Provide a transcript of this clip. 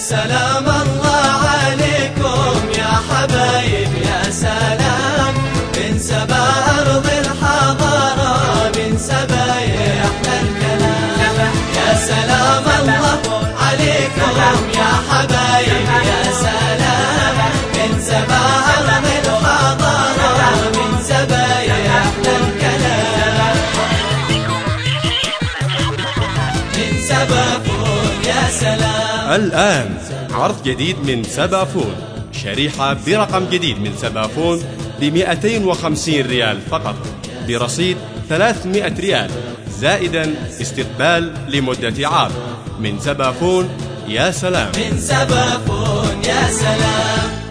سلام الله عليكم يا حبايب يا سلام، من سبا أرض الحضارة، من سبا يحلى الكلام. يا سلام الله عليكم يا حبايب يا سلام، من سبا أرض الحضارة، من سبا يحلى الكلام. من سبا فول يا سلام. الآن عرض جديد من سبا فود، شريحة برقم جديد من سبا فود ب250 ريال فقط، برصيد 300 ريال زائدا استقبال لمدة عام. من سبا فود يا سلام. من سبا فود يا سلام.